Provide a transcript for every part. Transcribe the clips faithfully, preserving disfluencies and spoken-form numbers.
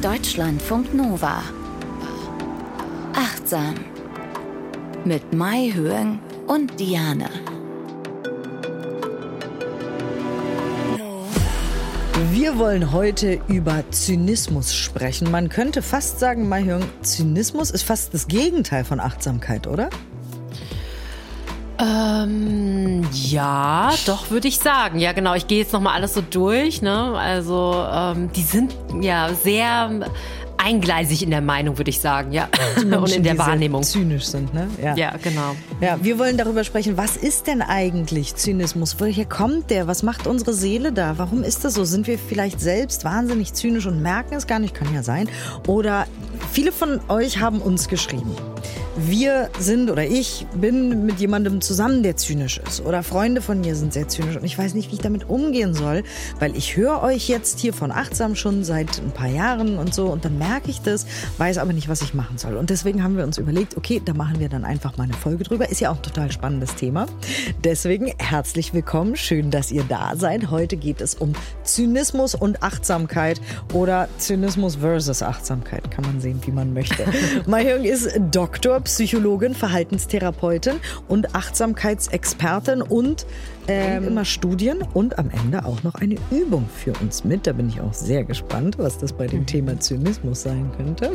Deutschlandfunk Nova. Achtsam. Mit Mai Höhen und Diane. Wir wollen heute über Zynismus sprechen. Man könnte fast sagen, Mai Höhen, Zynismus ist fast das Gegenteil von Achtsamkeit, oder? Ähm, ja, doch, würde ich sagen. Ja, genau. Ich gehe jetzt nochmal alles so durch, ne? Also, ähm, die sind ja sehr eingleisig in der Meinung, würde ich sagen, ja. Menschen, und in der die Wahrnehmung. Zynisch sind, ne? Ja. Ja, genau. Ja, wir wollen darüber sprechen, was ist denn eigentlich Zynismus? Woher kommt der? Was macht unsere Seele da? Warum ist das so? Sind wir vielleicht selbst wahnsinnig zynisch und merken es gar nicht? Kann ja sein. Oder viele von euch haben uns geschrieben. Wir sind oder ich bin mit jemandem zusammen, der zynisch ist. Oder Freunde von mir sind sehr zynisch. Und ich weiß nicht, wie ich damit umgehen soll. Weil ich höre euch jetzt hier von Achtsam schon seit ein paar Jahren und so. Und dann merke ich das, weiß aber nicht, was ich machen soll. Und deswegen haben wir uns überlegt, okay, da machen wir dann einfach mal eine Folge drüber. Ist ja auch ein total spannendes Thema. Deswegen herzlich willkommen. Schön, dass ihr da seid. Heute geht es um Zynismus und Achtsamkeit. Oder Zynismus versus Achtsamkeit. Kann man sehen, wie man möchte. Mai Höhen ist Doktor, Psychologin, Verhaltenstherapeutin und Achtsamkeitsexpertin und ähm, immer Studien und am Ende auch noch eine Übung für uns mit. Da bin ich auch sehr gespannt, was das bei dem Thema Zynismus sein könnte.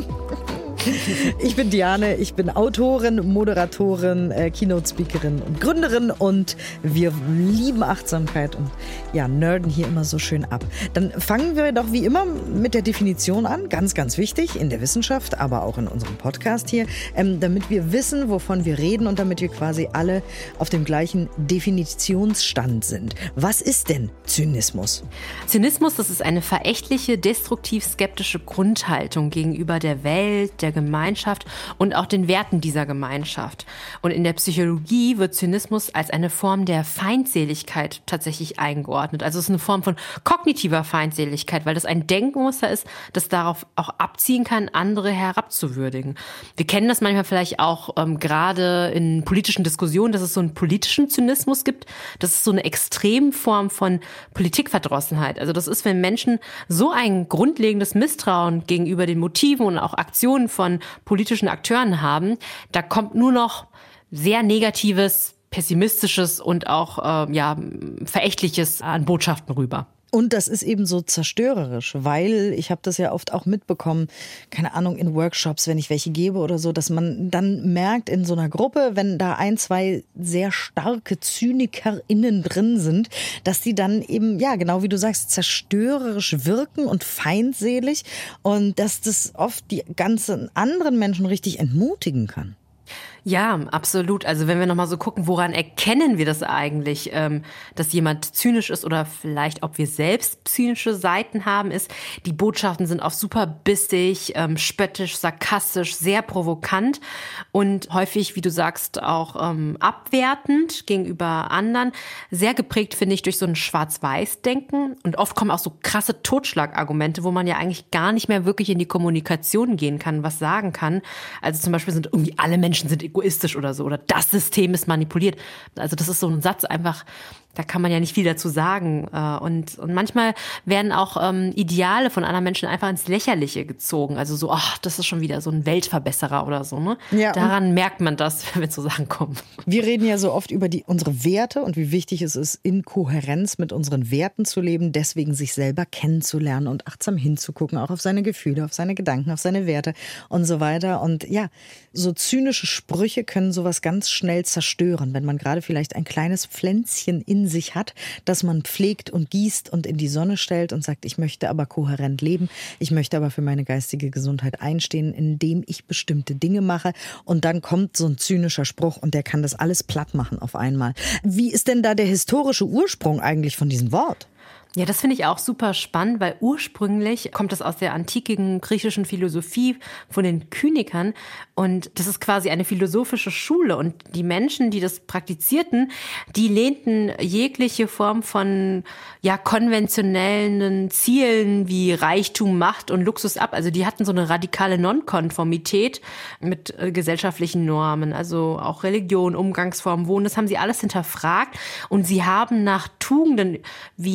Ich bin Diane, ich bin Autorin, Moderatorin, äh, Keynote-Speakerin und Gründerin und wir lieben Achtsamkeit und ja, nerden hier immer so schön ab. Dann fangen wir doch wie immer mit der Definition an, ganz, ganz wichtig in der Wissenschaft, aber auch in unserem Podcast hier, ähm, damit wir wissen, wovon wir reden und damit wir quasi alle auf dem gleichen Definitionsstand sind. Was ist denn Zynismus? Zynismus, das ist eine verächtliche, destruktiv-skeptische Grundhaltung gegenüber der Welt, der Gemeinschaft und auch den Werten dieser Gemeinschaft. Und in der Psychologie wird Zynismus als eine Form der Feindseligkeit tatsächlich eingeordnet. Also es ist eine Form von kognitiver Feindseligkeit, weil das ein Denkmuster ist, das darauf auch abziehen kann, andere herabzuwürdigen. Wir kennen das manchmal vielleicht auch ähm, gerade in politischen Diskussionen, dass es so einen politischen Zynismus gibt. Das ist so eine Extremform von Politikverdrossenheit. Also das ist, wenn Menschen so ein grundlegendes Misstrauen gegenüber den Motiven und auch Aktionen von politischen Akteuren haben, da kommt nur noch sehr Negatives, Pessimistisches und auch äh, ja, Verächtliches an Botschaften rüber. Und das ist eben so zerstörerisch, weil ich habe das ja oft auch mitbekommen, keine Ahnung, in Workshops, wenn ich welche gebe oder so, dass man dann merkt in so einer Gruppe, wenn da ein, zwei sehr starke ZynikerInnen drin sind, dass die dann eben, ja, genau wie du sagst, zerstörerisch wirken und feindselig und dass das oft die ganzen anderen Menschen richtig entmutigen kann. Ja, absolut. Also wenn wir nochmal so gucken, woran erkennen wir das eigentlich, ähm, dass jemand zynisch ist oder vielleicht, ob wir selbst zynische Seiten haben, ist, die Botschaften sind oft super bissig, ähm, spöttisch, sarkastisch, sehr provokant und häufig, wie du sagst, auch ähm, abwertend gegenüber anderen. Sehr geprägt, finde ich, durch so ein Schwarz-Weiß-Denken und oft kommen auch so krasse Totschlagargumente, wo man ja eigentlich gar nicht mehr wirklich in die Kommunikation gehen kann, was sagen kann. Also zum Beispiel sind irgendwie alle Menschen sind egoistisch oder so oder das System ist manipuliert. Also das ist so ein Satz einfach, da kann man ja nicht viel dazu sagen. Und, und manchmal werden auch ähm, Ideale von anderen Menschen einfach ins Lächerliche gezogen. Also so, ach, das ist schon wieder so ein Weltverbesserer oder so. Ne? Ja, daran merkt man das, wenn so Sachen kommen. Wir reden ja so oft über die, unsere Werte und wie wichtig es ist, in Kohärenz mit unseren Werten zu leben, deswegen sich selber kennenzulernen und achtsam hinzugucken, auch auf seine Gefühle, auf seine Gedanken, auf seine Werte und so weiter. Und ja, so zynische Sprüche können sowas ganz schnell zerstören, wenn man gerade vielleicht ein kleines Pflänzchen in sich hat, das man pflegt und gießt und in die Sonne stellt und sagt, ich möchte aber kohärent leben, ich möchte aber für meine geistige Gesundheit einstehen, indem ich bestimmte Dinge mache und dann kommt so ein zynischer Spruch und der kann das alles platt machen auf einmal. Wie ist denn da der historische Ursprung eigentlich von diesem Wort? Ja, das finde ich auch super spannend, weil ursprünglich kommt das aus der antiken griechischen Philosophie von den Kynikern und das ist quasi eine philosophische Schule und die Menschen, die das praktizierten, die lehnten jegliche Form von ja konventionellen Zielen wie Reichtum, Macht und Luxus ab. Also die hatten so eine radikale Nonkonformität mit äh, gesellschaftlichen Normen, also auch Religion, Umgangsformen, Wohnen, das haben sie alles hinterfragt und sie haben nach Tugenden wie so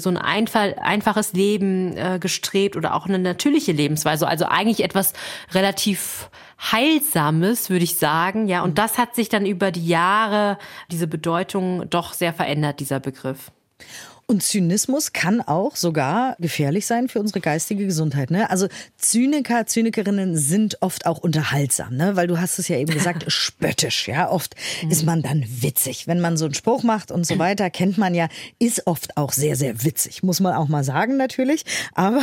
so ein einfach, einfaches Leben äh, gestrebt oder auch eine natürliche Lebensweise. Also eigentlich etwas relativ Heilsames, würde ich sagen. Ja, und das hat sich dann über die Jahre, diese Bedeutung doch sehr verändert, dieser Begriff. Und Zynismus kann auch sogar gefährlich sein für unsere geistige Gesundheit. Ne? Also Zyniker, Zynikerinnen sind oft auch unterhaltsam, ne? Weil du hast es ja eben gesagt, spöttisch. Ja, oft mhm. ist man dann witzig. Wenn man so einen Spruch macht und so weiter, kennt man ja, ist oft auch sehr, sehr witzig. Muss man auch mal sagen natürlich. Aber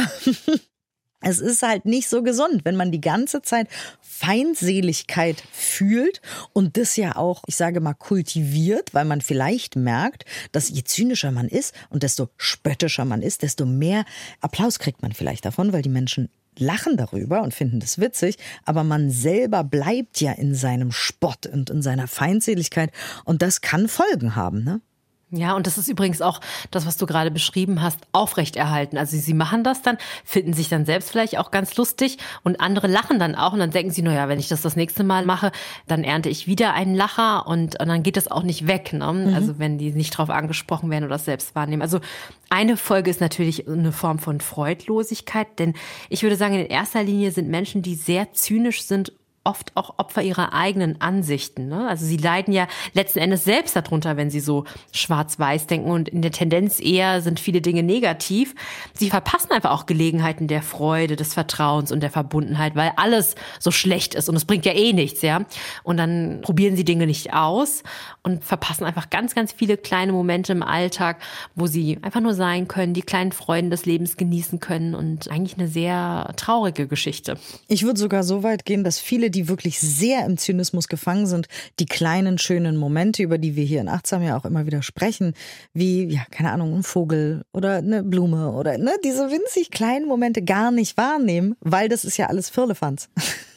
es ist halt nicht so gesund, wenn man die ganze Zeit Feindseligkeit fühlt und das ja auch, ich sage mal, kultiviert, weil man vielleicht merkt, dass je zynischer man ist und desto spöttischer man ist, desto mehr Applaus kriegt man vielleicht davon, weil die Menschen lachen darüber und finden das witzig, aber man selber bleibt ja in seinem Spott und in seiner Feindseligkeit und das kann Folgen haben, ne? Ja, und das ist übrigens auch das, was du gerade beschrieben hast, aufrechterhalten. Also sie machen das dann, finden sich dann selbst vielleicht auch ganz lustig und andere lachen dann auch und dann denken sie, naja, wenn ich das das nächste Mal mache, dann ernte ich wieder einen Lacher und, und dann geht das auch nicht weg, ne? Mhm. Also wenn die nicht drauf angesprochen werden oder das selbst wahrnehmen. Also eine Folge ist natürlich eine Form von Freudlosigkeit, denn ich würde sagen, in erster Linie sind Menschen, die sehr zynisch sind, oft auch Opfer ihrer eigenen Ansichten. Ne? Also sie leiden ja letzten Endes selbst darunter, wenn sie so schwarz-weiß denken und in der Tendenz eher sind viele Dinge negativ. Sie verpassen einfach auch Gelegenheiten der Freude, des Vertrauens und der Verbundenheit, weil alles so schlecht ist und es bringt ja eh nichts, ja. Und dann probieren sie Dinge nicht aus und verpassen einfach ganz, ganz viele kleine Momente im Alltag, wo sie einfach nur sein können, die kleinen Freuden des Lebens genießen können und eigentlich eine sehr traurige Geschichte. Ich würde sogar so weit gehen, dass viele, die wirklich sehr im Zynismus gefangen sind, die kleinen, schönen Momente, über die wir hier in Achtsam ja auch immer wieder sprechen, wie, ja, keine Ahnung, ein Vogel oder eine Blume oder ne, diese winzig kleinen Momente gar nicht wahrnehmen, weil das ist ja alles Firlefanz.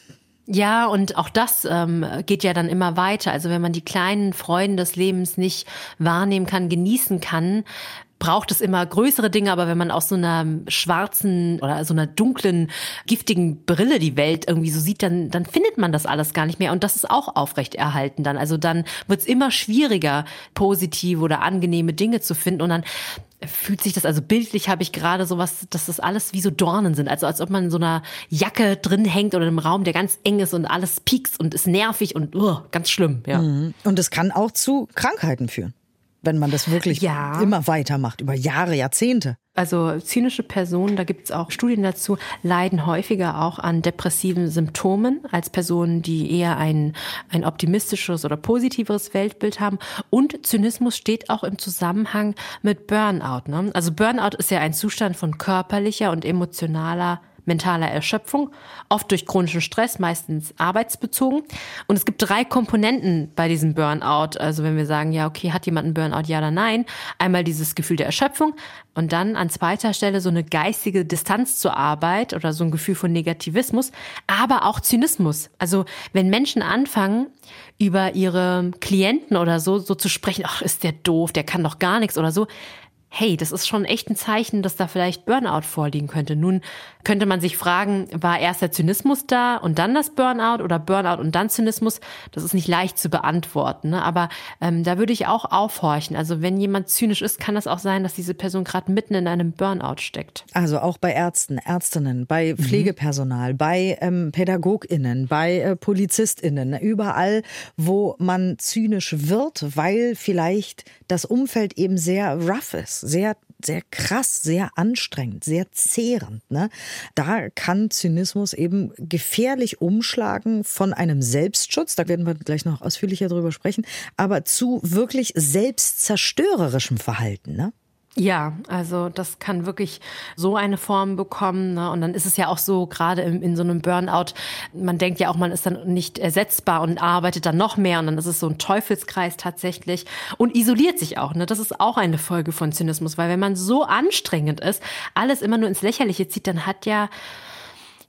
Ja, und auch das ähm, geht ja dann immer weiter. Also wenn man die kleinen Freuden des Lebens nicht wahrnehmen kann, genießen kann, braucht es immer größere Dinge, aber wenn man aus so einer schwarzen oder so einer dunklen, giftigen Brille die Welt irgendwie so sieht, dann, dann findet man das alles gar nicht mehr und das ist auch aufrechterhalten dann. Also dann wird es immer schwieriger, positive oder angenehme Dinge zu finden und dann fühlt sich das, also bildlich habe ich gerade sowas, dass das alles wie so Dornen sind, also als ob man in so einer Jacke drin hängt oder in einem Raum, der ganz eng ist und alles piekst und ist nervig und uh, ganz schlimm. Ja. Und es kann auch zu Krankheiten führen, wenn man das wirklich ja. immer weitermacht, über Jahre, Jahrzehnte. Also zynische Personen, da gibt es auch Studien dazu, leiden häufiger auch an depressiven Symptomen als Personen, die eher ein, ein optimistisches oder positiveres Weltbild haben. Und Zynismus steht auch im Zusammenhang mit Burnout. Ne? Also Burnout ist ja ein Zustand von körperlicher und emotionaler mentaler Erschöpfung, oft durch chronischen Stress, meistens arbeitsbezogen. Und es gibt drei Komponenten bei diesem Burnout. Also wenn wir sagen, ja, okay, hat jemand einen Burnout, ja oder nein? Einmal dieses Gefühl der Erschöpfung und dann an zweiter Stelle so eine geistige Distanz zur Arbeit oder so ein Gefühl von Negativismus, aber auch Zynismus. Also wenn Menschen anfangen, über ihre Klienten oder so, so zu sprechen, ach, ist der doof, der kann doch gar nichts oder so, hey, das ist schon echt ein Zeichen, dass da vielleicht Burnout vorliegen könnte. Nun könnte man sich fragen, war erst der Zynismus da und dann das Burnout oder Burnout und dann Zynismus? Das ist nicht leicht zu beantworten, ne? Aber ähm, da würde ich auch aufhorchen. Also wenn jemand zynisch ist, kann das auch sein, dass diese Person gerade mitten in einem Burnout steckt. Also auch bei Ärzten, Ärztinnen, bei Pflegepersonal, mhm. bei ähm, PädagogInnen, bei äh, PolizistInnen, überall, wo man zynisch wird, weil vielleicht das Umfeld eben sehr rough ist. Sehr, sehr krass, sehr anstrengend, sehr zehrend. Ne? Da kann Zynismus eben gefährlich umschlagen von einem Selbstschutz, da werden wir gleich noch ausführlicher drüber sprechen, aber zu wirklich selbstzerstörerischem Verhalten, ne? Ja, also das kann wirklich so eine Form bekommen, ne? Und dann ist es ja auch so, gerade in, in so einem Burnout, man denkt ja auch, man ist dann nicht ersetzbar und arbeitet dann noch mehr und dann ist es so ein Teufelskreis tatsächlich und isoliert sich auch. Ne? Das ist auch eine Folge von Zynismus, weil wenn man so anstrengend ist, alles immer nur ins Lächerliche zieht, dann hat ja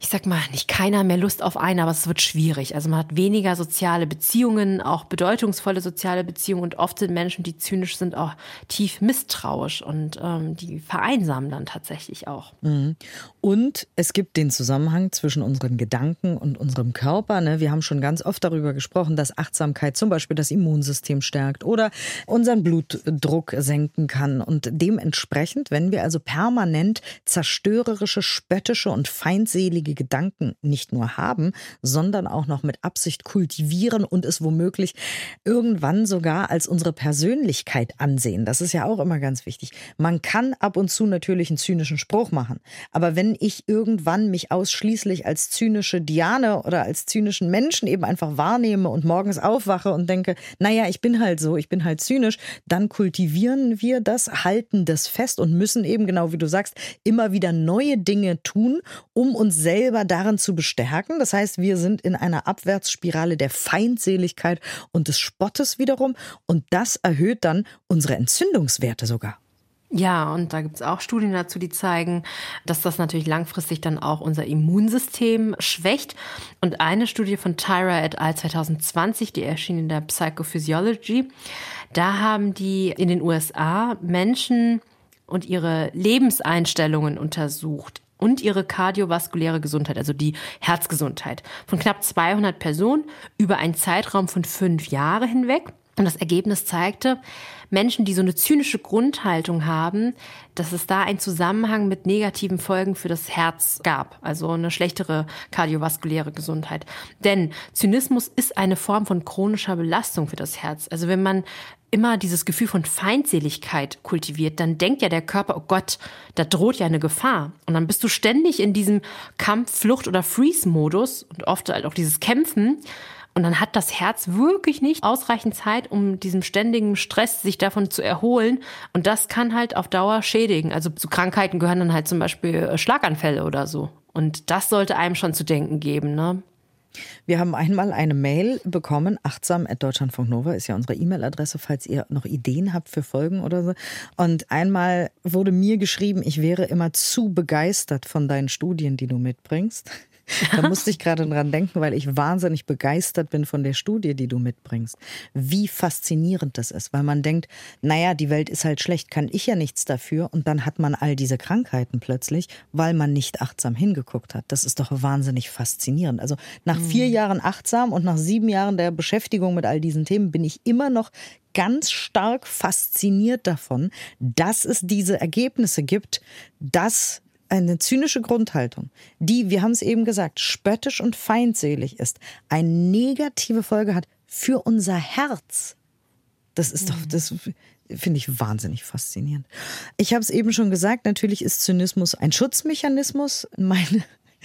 ich sag mal, nicht keiner mehr Lust auf einen, aber es wird schwierig. Also man hat weniger soziale Beziehungen, auch bedeutungsvolle soziale Beziehungen und oft sind Menschen, die zynisch sind, auch tief misstrauisch und ähm, die vereinsamen dann tatsächlich auch. Mhm. Und es gibt den Zusammenhang zwischen unseren Gedanken und unserem Körper. Ne? Wir haben schon ganz oft darüber gesprochen, dass Achtsamkeit zum Beispiel das Immunsystem stärkt oder unseren Blutdruck senken kann. Und dementsprechend, wenn wir also permanent zerstörerische, spöttische und feindselige Gedanken nicht nur haben, sondern auch noch mit Absicht kultivieren und es womöglich irgendwann sogar als unsere Persönlichkeit ansehen. Das ist ja auch immer ganz wichtig. Man kann ab und zu natürlich einen zynischen Spruch machen, aber wenn ich irgendwann mich ausschließlich als zynische Diane oder als zynischen Menschen eben einfach wahrnehme und morgens aufwache und denke, naja, ich bin halt so, ich bin halt zynisch, dann kultivieren wir das, halten das fest und müssen eben, genau wie du sagst, immer wieder neue Dinge tun, um uns selbst selber darin zu bestärken. Das heißt, wir sind in einer Abwärtsspirale der Feindseligkeit und des Spottes wiederum. Und das erhöht dann unsere Entzündungswerte sogar. Ja, und da gibt es auch Studien dazu, die zeigen, dass das natürlich langfristig dann auch unser Immunsystem schwächt. Und eine Studie von Tyra et al. zwanzig zwanzig, die erschien in der Psychophysiology, da haben die in den U S A Menschen und ihre Lebenseinstellungen untersucht. Und ihre kardiovaskuläre Gesundheit, also die Herzgesundheit, von knapp zweihundert Personen über einen Zeitraum von fünf Jahre hinweg. Und das Ergebnis zeigte, Menschen, die so eine zynische Grundhaltung haben, dass es da einen Zusammenhang mit negativen Folgen für das Herz gab, also eine schlechtere kardiovaskuläre Gesundheit. Denn Zynismus ist eine Form von chronischer Belastung für das Herz. Also wenn man immer dieses Gefühl von Feindseligkeit kultiviert, dann denkt ja der Körper, oh Gott, da droht ja eine Gefahr. Und dann bist du ständig in diesem Kampf-, Flucht- oder Freeze-Modus und oft halt auch dieses Kämpfen. Und dann hat das Herz wirklich nicht ausreichend Zeit, um diesem ständigen Stress sich davon zu erholen. Und das kann halt auf Dauer schädigen. Also zu Krankheiten gehören dann halt zum Beispiel Schlaganfälle oder so. Und das sollte einem schon zu denken geben, ne? Wir haben einmal eine Mail bekommen, achtsam at deutschlandfunk nova ist ja unsere E-Mail-Adresse, falls ihr noch Ideen habt für Folgen oder so. Und einmal wurde mir geschrieben, ich wäre immer zu begeistert von deinen Studien, die du mitbringst. Da musste ich gerade dran denken, weil ich wahnsinnig begeistert bin von der Studie, die du mitbringst. Wie faszinierend das ist, weil man denkt, naja, die Welt ist halt schlecht, kann ich ja nichts dafür. Und dann hat man all diese Krankheiten plötzlich, weil man nicht achtsam hingeguckt hat. Das ist doch wahnsinnig faszinierend. Also nach mhm. vier Jahren achtsam und nach sieben Jahren der Beschäftigung mit all diesen Themen bin ich immer noch ganz stark fasziniert davon, dass es diese Ergebnisse gibt, dass eine zynische Grundhaltung, die, wir haben es eben gesagt, spöttisch und feindselig ist, eine negative Folge hat für unser Herz. Das ist doch, das finde ich wahnsinnig faszinierend. Ich habe es eben schon gesagt, natürlich ist Zynismus ein Schutzmechanismus. Meine,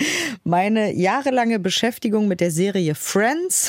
meine jahrelange Beschäftigung mit der Serie Friends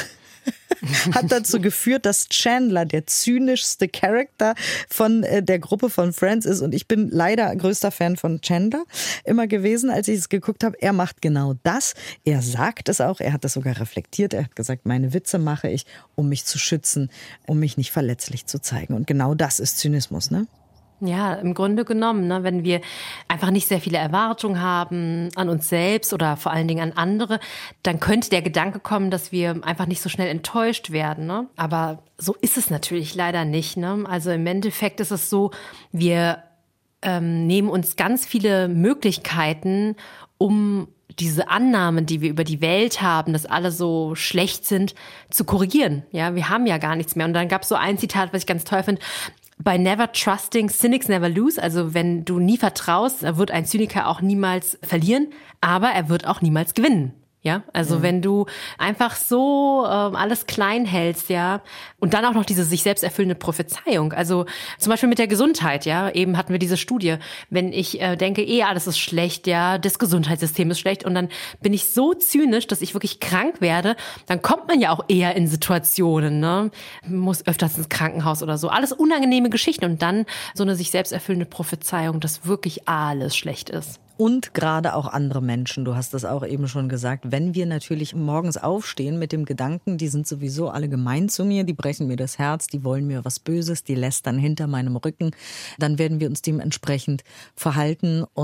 hat dazu geführt, dass Chandler der zynischste Charakter von äh, der Gruppe von Friends ist. Und ich bin leider größter Fan von Chandler immer gewesen, als ich es geguckt habe. Er macht genau das. Er sagt es auch. Er hat das sogar reflektiert. Er hat gesagt, meine Witze mache ich, um mich zu schützen, um mich nicht verletzlich zu zeigen. Und genau das ist Zynismus, ne? Ja, im Grunde genommen, ne, wenn wir einfach nicht sehr viele Erwartungen haben an uns selbst oder vor allen Dingen an andere, dann könnte der Gedanke kommen, dass wir einfach nicht so schnell enttäuscht werden. Ne? Aber so ist es natürlich leider nicht. Ne? Also im Endeffekt ist es so, wir ähm, nehmen uns ganz viele Möglichkeiten, um diese Annahmen, die wir über die Welt haben, dass alle so schlecht sind, zu korrigieren. Ja, wir haben ja gar nichts mehr. Und dann gab es so ein Zitat, was ich ganz toll finde. By never trusting, cynics never lose. Also wenn du nie vertraust, wird ein Zyniker auch niemals verlieren, aber er wird auch niemals gewinnen. Ja, also mhm. wenn du einfach so äh, alles klein hältst, ja, und dann auch noch diese sich selbst erfüllende Prophezeiung, also zum Beispiel mit der Gesundheit, ja, eben hatten wir diese Studie, wenn ich äh, denke, eh alles ist schlecht, ja, das Gesundheitssystem ist schlecht und dann bin ich so zynisch, dass ich wirklich krank werde, dann kommt man ja auch eher in Situationen, ne, muss öfters ins Krankenhaus oder so, alles unangenehme Geschichten und dann so eine sich selbst erfüllende Prophezeiung, dass wirklich alles schlecht ist. Und gerade auch andere Menschen, du hast das auch eben schon gesagt, wenn wir natürlich morgens aufstehen mit dem Gedanken, die sind sowieso alle gemein zu mir, die brechen mir das Herz, die wollen mir was Böses, die lästern hinter meinem Rücken, dann werden wir uns dementsprechend verhalten und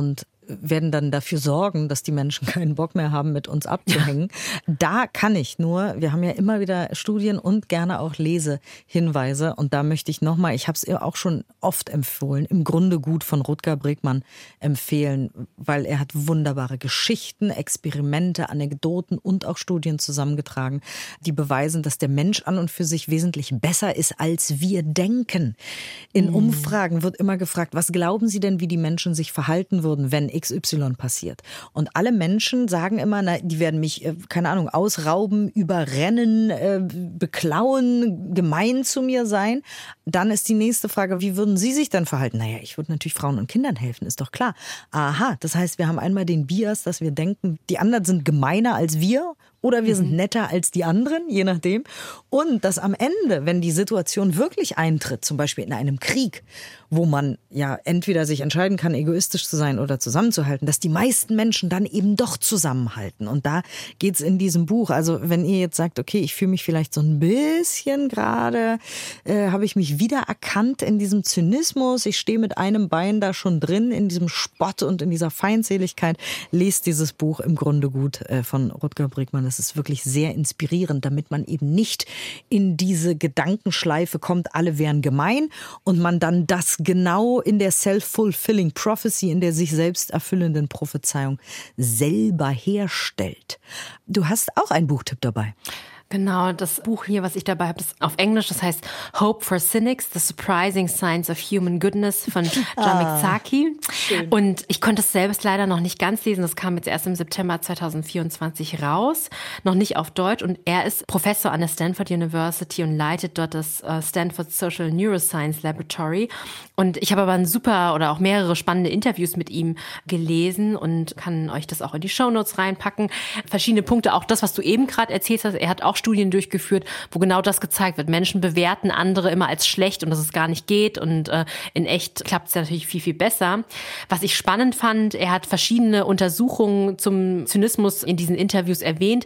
werden dann dafür sorgen, dass die Menschen keinen Bock mehr haben, mit uns abzuhängen. Ja. Da kann ich nur, wir haben ja immer wieder Studien und gerne auch Lesehinweise. Und da möchte ich nochmal, ich habe es auch schon oft empfohlen, im Grunde gut von Rutger Bregmann empfehlen, weil er hat wunderbare Geschichten, Experimente, Anekdoten und auch Studien zusammengetragen, die beweisen, dass der Mensch an und für sich wesentlich besser ist, als wir denken. In mhm. Umfragen wird immer gefragt, was glauben Sie denn, wie die Menschen sich verhalten würden, wenn X Y passiert? Und alle Menschen sagen immer, na, die werden mich, keine Ahnung, ausrauben, überrennen, äh, beklauen, gemein zu mir sein. Dann ist die nächste Frage, wie würden Sie sich dann verhalten? Naja, ich würde natürlich Frauen und Kindern helfen, ist doch klar. Aha, das heißt, wir haben einmal den Bias, dass wir denken, die anderen sind gemeiner als wir. Oder wir sind netter als die anderen, je nachdem. Und dass am Ende, wenn die Situation wirklich eintritt, zum Beispiel in einem Krieg, wo man ja entweder sich entscheiden kann, egoistisch zu sein oder zusammenzuhalten, dass die meisten Menschen dann eben doch zusammenhalten. Und da geht's in diesem Buch. Also wenn ihr jetzt sagt, okay, ich fühle mich vielleicht so ein bisschen gerade, äh, habe ich mich wiedererkannt in diesem Zynismus. Ich stehe mit einem Bein da schon drin, in diesem Spott und in dieser Feindseligkeit. Lest dieses Buch im Grunde gut äh, von Rutger Bregmann. Das ist wirklich sehr inspirierend, damit man eben nicht in diese Gedankenschleife kommt, alle wären gemein und man dann das genau in der self-fulfilling prophecy, in der sich selbst erfüllenden Prophezeiung selber herstellt. Du hast auch einen Buchtipp dabei. Genau, das Buch hier, was ich dabei habe, ist auf Englisch, das heißt Hope for Cynics, The Surprising Science of Human Goodness von Jamik Zaki. Schön. Und ich konnte es selbst leider noch nicht ganz lesen, das kam jetzt erst im September zwanzig vierundzwanzig raus, noch nicht auf Deutsch. Und er ist Professor an der Stanford University und leitet dort das Stanford Social Neuroscience Laboratory. Und ich habe aber ein super oder auch mehrere spannende Interviews mit ihm gelesen und kann euch das auch in die Shownotes reinpacken. Verschiedene Punkte, auch das, was du eben gerade erzählt hast, er hat auch Studien durchgeführt, wo genau das gezeigt wird. Menschen bewerten andere immer als schlecht und dass es gar nicht geht und äh, in echt klappt es natürlich viel, viel besser. Was ich spannend fand, er hat verschiedene Untersuchungen zum Zynismus in diesen Interviews erwähnt.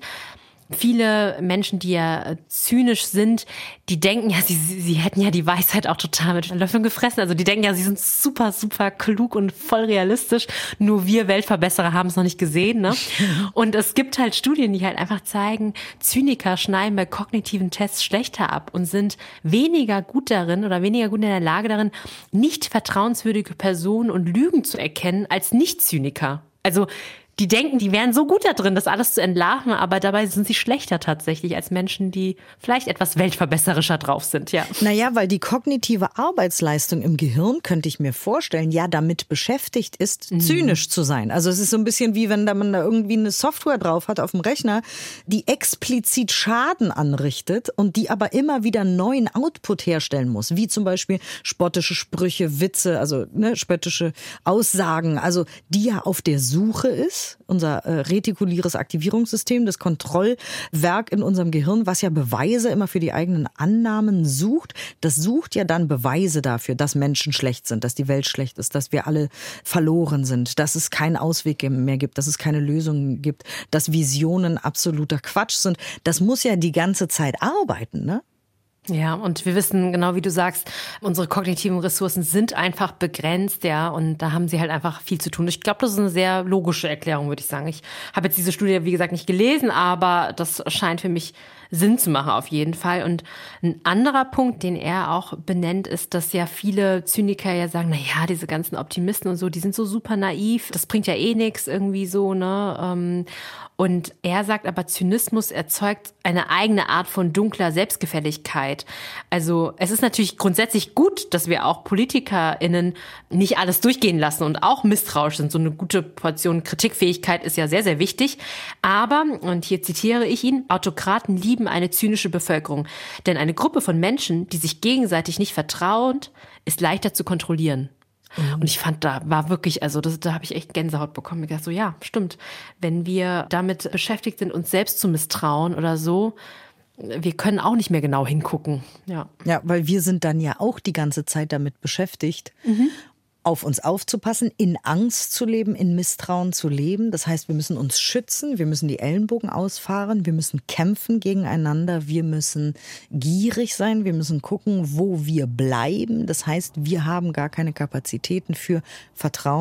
Viele Menschen, die ja zynisch sind, die denken ja, sie, sie hätten ja die Weisheit auch total mit Löffeln gefressen. Also die denken ja, sie sind super, super klug und voll realistisch. Nur wir Weltverbesserer haben es noch nicht gesehen, ne? Und es gibt halt Studien, die halt einfach zeigen, Zyniker schneiden bei kognitiven Tests schlechter ab und sind weniger gut darin oder weniger gut in der Lage darin, nicht vertrauenswürdige Personen und Lügen zu erkennen als Nicht-Zyniker. Also die denken, die wären so gut da drin, das alles zu entlarven, aber dabei sind sie schlechter tatsächlich als Menschen, die vielleicht etwas weltverbesserischer drauf sind, ja. Naja, weil die kognitive Arbeitsleistung im Gehirn, könnte ich mir vorstellen, ja damit beschäftigt ist, mhm. zynisch zu sein. Also es ist so ein bisschen wie, wenn da man da irgendwie eine Software drauf hat auf dem Rechner, die explizit Schaden anrichtet und die aber immer wieder neuen Output herstellen muss, wie zum Beispiel spottische Sprüche, Witze, also ne, spöttische Aussagen, also die ja auf der Suche ist. Unser äh, retikuläres Aktivierungssystem, das Kontrollwerk in unserem Gehirn, was ja Beweise immer für die eigenen Annahmen sucht, das sucht ja dann Beweise dafür, dass Menschen schlecht sind, dass die Welt schlecht ist, dass wir alle verloren sind, dass es keinen Ausweg mehr gibt, dass es keine Lösungen gibt, dass Visionen absoluter Quatsch sind. Das muss ja die ganze Zeit arbeiten, ne? Ja, und wir wissen, genau wie du sagst, unsere kognitiven Ressourcen sind einfach begrenzt, ja, und da haben sie halt einfach viel zu tun. Ich glaube, das ist eine sehr logische Erklärung, würde ich sagen. Ich habe jetzt diese Studie, wie gesagt, nicht gelesen, aber das scheint für mich Sinn zu machen auf jeden Fall. Und ein anderer Punkt, den er auch benennt, ist, dass ja viele Zyniker ja sagen, na ja, diese ganzen Optimisten und so, die sind so super naiv, das bringt ja eh nichts irgendwie so, ne? Und er sagt aber, Zynismus erzeugt eine eigene Art von dunkler Selbstgefälligkeit. Also es ist natürlich grundsätzlich gut, dass wir auch PolitikerInnen nicht alles durchgehen lassen und auch misstrauisch sind. So eine gute Portion Kritikfähigkeit ist ja sehr, sehr wichtig. Aber, und hier zitiere ich ihn, Autokraten lieben eine zynische Bevölkerung. Denn eine Gruppe von Menschen, die sich gegenseitig nicht vertrauen, ist leichter zu kontrollieren. Und ich fand, da war wirklich, also das, da habe ich echt Gänsehaut bekommen. Ich dachte so, ja, stimmt. Wenn wir damit beschäftigt sind, uns selbst zu misstrauen oder so, wir können auch nicht mehr genau hingucken. Ja, ja, weil wir sind dann ja auch die ganze Zeit damit beschäftigt, mhm. auf uns aufzupassen, in Angst zu leben, in Misstrauen zu leben. Das heißt, wir müssen uns schützen, wir müssen die Ellenbogen ausfahren, wir müssen kämpfen gegeneinander, wir müssen gierig sein, wir müssen gucken, wo wir bleiben. Das heißt, wir haben gar keine Kapazitäten für Vertrauen,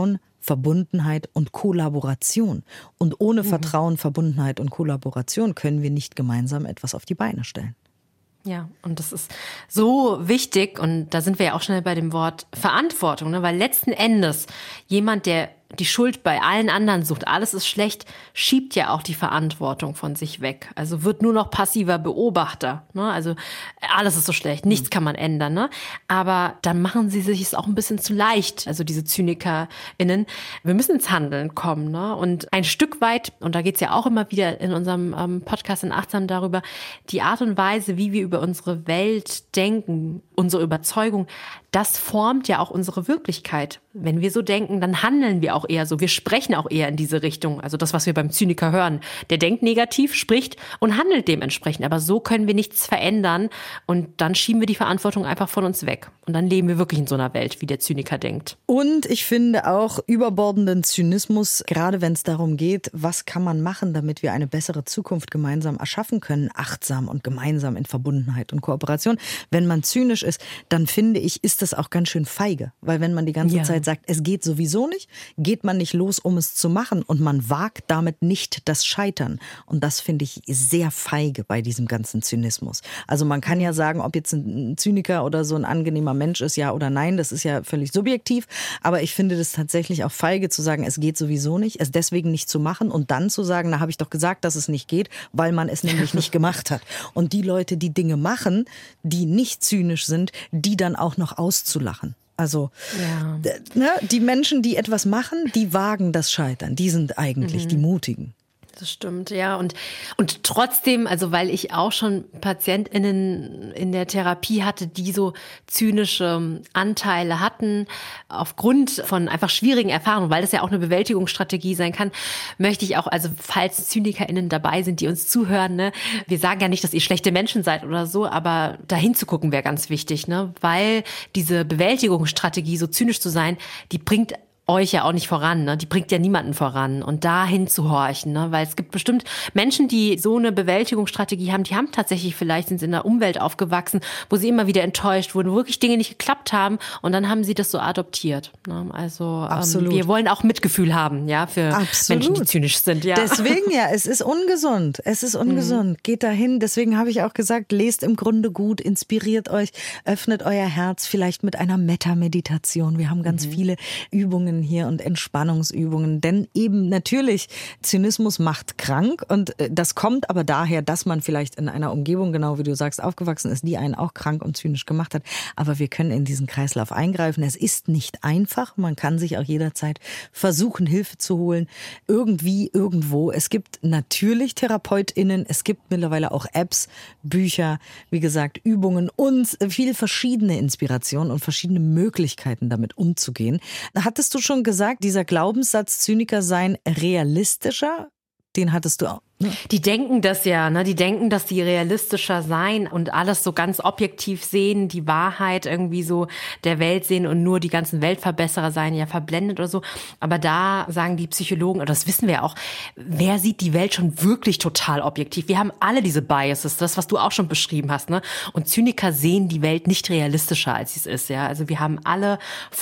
Verbundenheit und Kollaboration. Und ohne mhm. Vertrauen, Verbundenheit und Kollaboration können wir nicht gemeinsam etwas auf die Beine stellen. Ja, und das ist so wichtig und da sind wir ja auch schnell bei dem Wort Verantwortung, ne? Weil letzten Endes jemand, der die Schuld bei allen anderen sucht, alles ist schlecht, schiebt ja auch die Verantwortung von sich weg. Also wird nur noch passiver Beobachter. Ne? Also alles ist so schlecht, nichts kann man ändern. Ne? Aber dann machen sie sich es auch ein bisschen zu leicht, also diese ZynikerInnen. Wir müssen ins Handeln kommen. Ne? Und ein Stück weit, und da geht's ja auch immer wieder in unserem ähm, Podcast in Achtsam darüber, die Art und Weise, wie wir über unsere Welt denken, unsere Überzeugung, das formt ja auch unsere Wirklichkeit. Wenn wir so denken, dann handeln wir auch eher so. Wir sprechen auch eher in diese Richtung. Also das, was wir beim Zyniker hören. Der denkt negativ, spricht und handelt dementsprechend. Aber so können wir nichts verändern. Und dann schieben wir die Verantwortung einfach von uns weg. Und dann leben wir wirklich in so einer Welt, wie der Zyniker denkt. Und ich finde auch überbordenden Zynismus, gerade wenn es darum geht, was kann man machen, damit wir eine bessere Zukunft gemeinsam erschaffen können, achtsam und gemeinsam in Verbundenheit und Kooperation. Wenn man zynisch ist, dann finde ich, ist das auch ganz schön feige. Weil wenn man die ganze ja. Zeit sagt, es geht sowieso nicht, geht man nicht los, um es zu machen und man wagt damit nicht das Scheitern. Und das finde ich sehr feige bei diesem ganzen Zynismus. Also man kann ja sagen, ob jetzt ein Zyniker oder so ein angenehmer Mensch ist, ja oder nein, das ist ja völlig subjektiv. Aber ich finde das tatsächlich auch feige zu sagen, es geht sowieso nicht, es deswegen nicht zu machen und dann zu sagen, na habe ich doch gesagt, dass es nicht geht, weil man es nämlich nicht gemacht hat. Und die Leute, die Dinge machen, die nicht zynisch sind, die dann auch noch auszulachen. Also ja. ne, die Menschen, die etwas machen, die wagen das Scheitern. Die sind eigentlich mhm. die Mutigen. Das stimmt, ja. Und, und trotzdem, also weil ich auch schon PatientInnen in der Therapie hatte, die so zynische Anteile hatten, aufgrund von einfach schwierigen Erfahrungen, weil das ja auch eine Bewältigungsstrategie sein kann, möchte ich auch, also falls ZynikerInnen dabei sind, die uns zuhören, ne, wir sagen ja nicht, dass ihr schlechte Menschen seid oder so, aber dahin zu gucken wäre ganz wichtig, ne, weil diese Bewältigungsstrategie, so zynisch zu sein, die bringt euch ja auch nicht voran, ne? Die bringt ja niemanden voran und dahin zu horchen, ne? Weil es gibt bestimmt Menschen, die so eine Bewältigungsstrategie haben, die haben tatsächlich, vielleicht sind sie in einer Umwelt aufgewachsen, wo sie immer wieder enttäuscht wurden, wo wirklich Dinge nicht geklappt haben und dann haben sie das so adoptiert, ne? Also ähm, wir wollen auch Mitgefühl haben, ja, für Absolut. Menschen, die zynisch sind, ja. Deswegen ja, es ist ungesund, es ist ungesund, mhm. geht dahin, deswegen habe ich auch gesagt, lest im Grunde gut, inspiriert euch, öffnet euer Herz, vielleicht mit einer Metta-Meditation, wir haben ganz mhm. viele Übungen hier und Entspannungsübungen, denn eben natürlich Zynismus macht krank und das kommt aber daher, dass man vielleicht in einer Umgebung, genau wie du sagst, aufgewachsen ist, die einen auch krank und zynisch gemacht hat, aber wir können in diesen Kreislauf eingreifen. Es ist nicht einfach, man kann sich auch jederzeit versuchen, Hilfe zu holen, irgendwie, irgendwo. Es gibt natürlich TherapeutInnen, es gibt mittlerweile auch Apps, Bücher, wie gesagt, Übungen und viel verschiedene Inspirationen und verschiedene Möglichkeiten, damit umzugehen. Hattest du schon gesagt, dieser Glaubenssatz, Zyniker sein realistischer, den hattest du auch. Die denken das ja, ne? Die denken, dass die realistischer sein und alles so ganz objektiv sehen, die Wahrheit irgendwie so der Welt sehen und nur die ganzen Weltverbesserer seien ja verblendet oder so. Aber da sagen die Psychologen, und das wissen wir auch, wer sieht die Welt schon wirklich total objektiv? Wir haben alle diese Biases, das, was du auch schon beschrieben hast, ne? Und Zyniker sehen die Welt nicht realistischer, als sie es ist, ja. Also wir haben alle